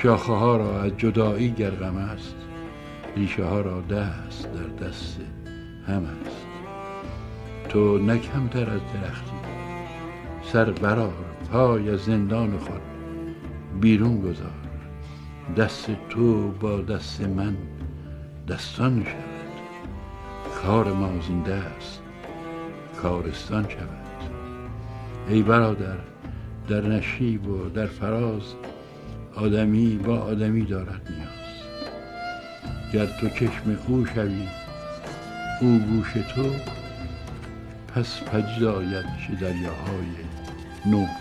شاخه ها را از جدایی گر غم است، ریشه ها را دست در دست هم است. تو نه کمتر از درختی، سر برآر، پای از زندان خود بیرون گذار. دست تو با دست من دستان شود، کار ما زین دست کارستان شود. ای برادر، در نشیب و در فراز آدمی با آدمی دارد نیاز. گر تو چشم او شوی او گوش تو، پس پدید آید که دریاهای نو